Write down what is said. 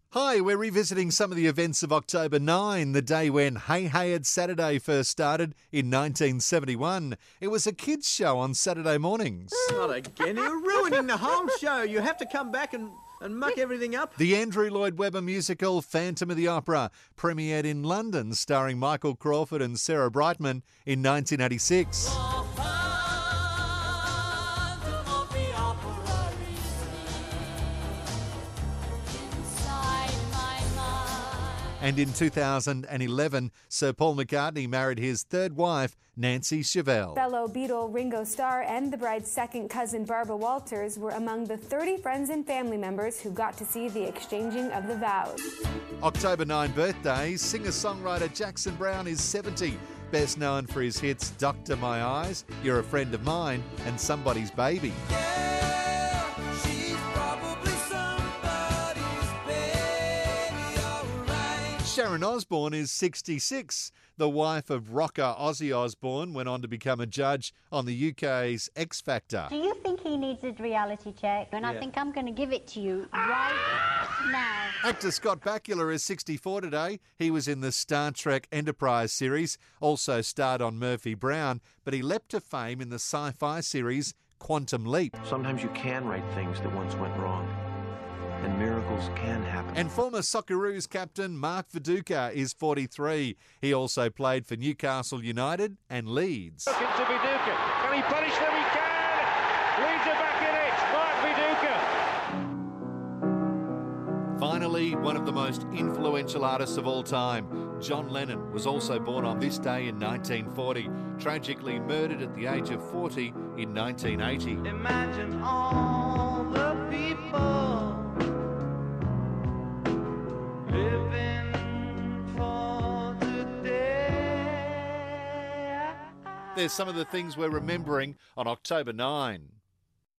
Hi, we're revisiting some of the events of October 9, the day when Hey Hey It's Saturday first started in 1971. It was a kids' show on Saturday mornings. Not again. You're ruining the whole show. You have to come back and muck everything up. The Andrew Lloyd Webber musical Phantom of the Opera premiered in London, starring Michael Crawford and Sarah Brightman in 1986. And in 2011, Sir Paul McCartney married his third wife, Nancy Chevelle. Fellow Beatle Ringo Starr and the bride's second cousin Barbara Walters were among the 30 friends and family members who got to see the exchanging of the vows. October 9 birthdays, singer-songwriter Jackson Browne is 70, best known for his hits Doctor My Eyes, You're a Friend of Mine and Somebody's Baby. Sharon Osbourne is 66. The wife of rocker Ozzy Osbourne went on to become a judge on the UK's X Factor. Do you think he needs a reality check? And I think I'm going to give it to you right now. Actor Scott Bakula is 64 today. He was in the Star Trek Enterprise series, also starred on Murphy Brown, but he leapt to fame in the sci-fi series Quantum Leap. Sometimes you can right things that once went wrong. And miracles can happen. And former Socceroos captain Mark Viduka is 43. He also played for Newcastle United and Leeds. Looking to Viduka. Can he punish them? He can! Leeds are back in it. Mark Viduka. Finally, one of the most influential artists of all time, John Lennon, was also born on this day in 1940, tragically murdered at the age of 40 in 1980. Imagine all the people There's some of the things we're remembering on October 9.